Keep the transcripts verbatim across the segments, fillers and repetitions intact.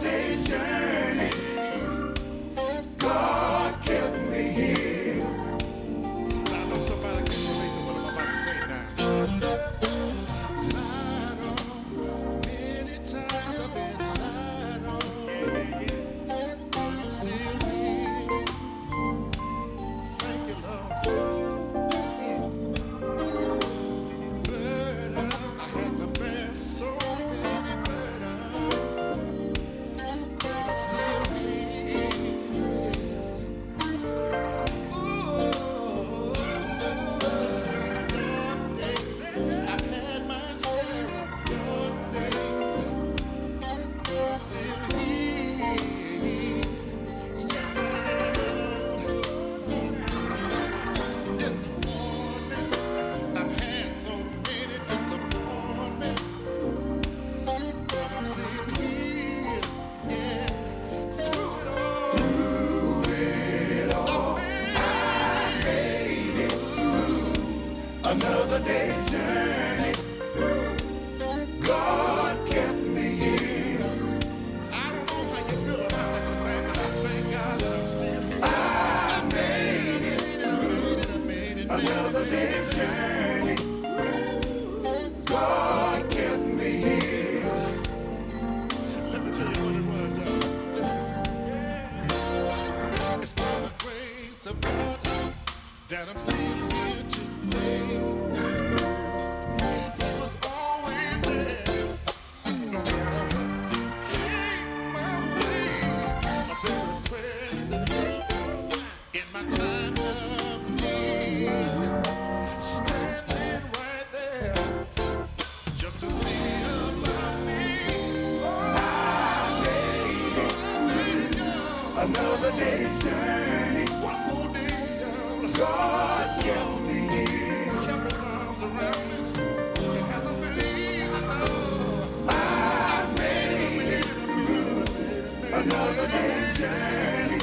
day's journey. God kept me here. I know somebody can relate to what I'm about to say now. Lied on, many times I've been lied on. Yeah, yeah, yeah. I'm still here. Thank you, Lord. Burdens, I had to bear so many burdens, but I'm still here. Yes. Ooh, dark days, I've had my share of dark days, but I'm still here. Yes, I am. Disappointments, I've had so many disappointments, but I'm still here. Yeah, through it all, I made it. Another day's journey. God kept me here. I don't know how you feel about it tonight, but I thank God that I'm still here. I made it. I made it. I made it. Another day's journey. God kept me here. Let me tell you what it was, y'all. Listen. It's by the grace of God that I'm still here today. He was always there, no matter what came my way. A very present help in my time of need, standing right there just to see about me. Oh, I made it, y'all. Another day's journey. One more day, y'all. God kept me here. Kept his arms around me. It hasn't been easy, no. I made it. Another day's journey.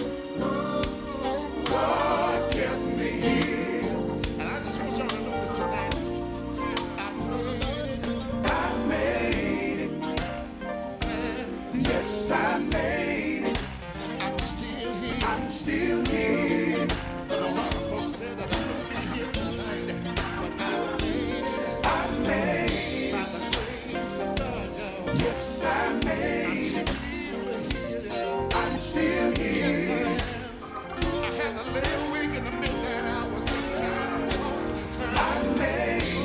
God kept me here. And I just want y'all to know this tonight. I made it. I made it. Yes, I made it. I'm still here. I'm still here. But a lot of folks said that I wouldn't be here tonight. But I made it. I made it. By the grace of God, y'all. Yes, I made it. I'm still here, y'all. I'm still here. Yes, I am. I had to lay awake in the midnight hour sometimes, tossing and turning. I made it.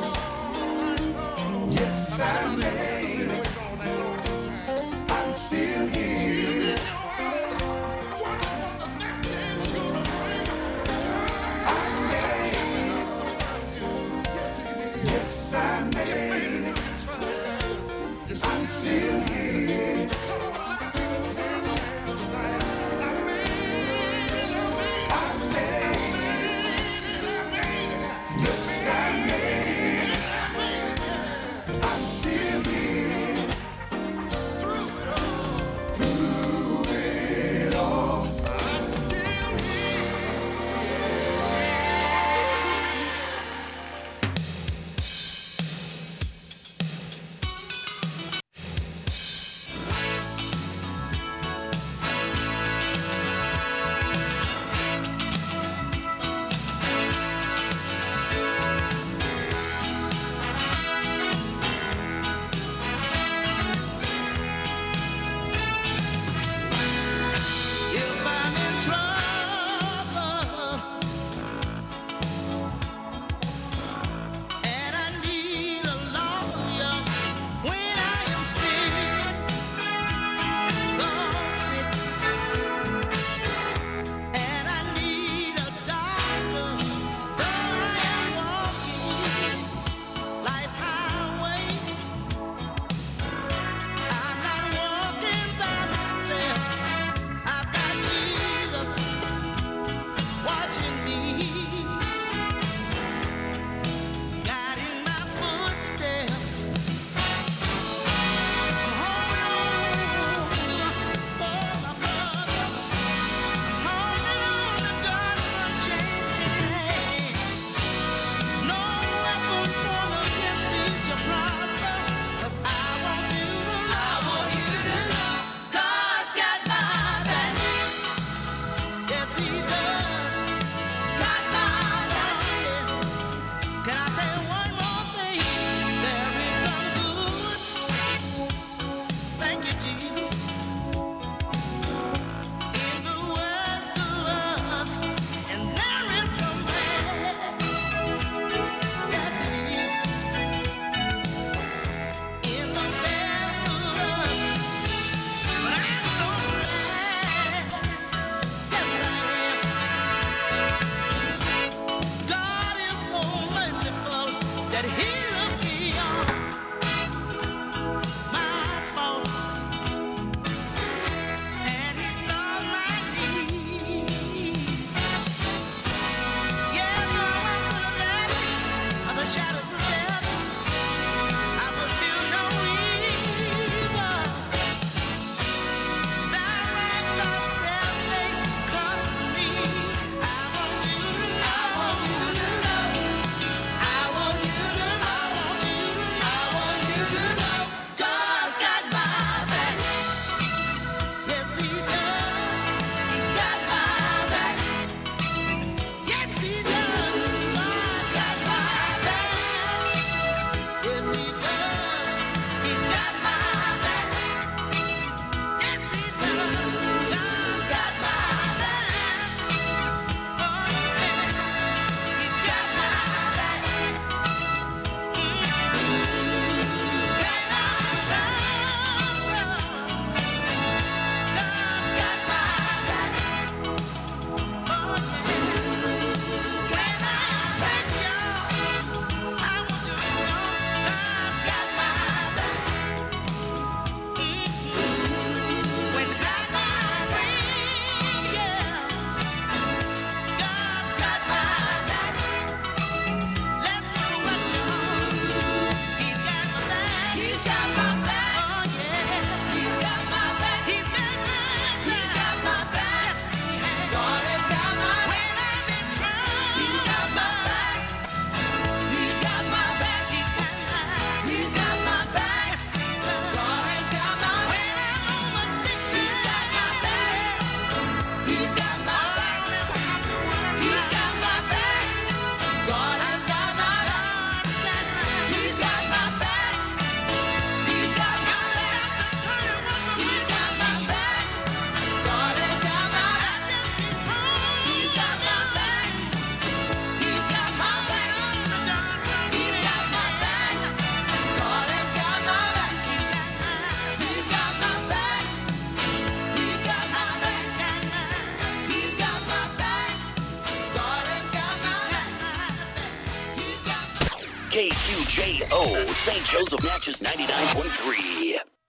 Yes, I made it. I'm still here. Still in your eyes. Wonder what the next day was gonna bring. I made it. Yes, it did. Yes, I made it. You made it through your trials. You're still here. Come on, let me see those hands on hands tonight. I made it. I made it. I made it. I made it. Yes, I made it. I made it. I'm still here. Go, Saint Joseph Natchez ninety-nine point three.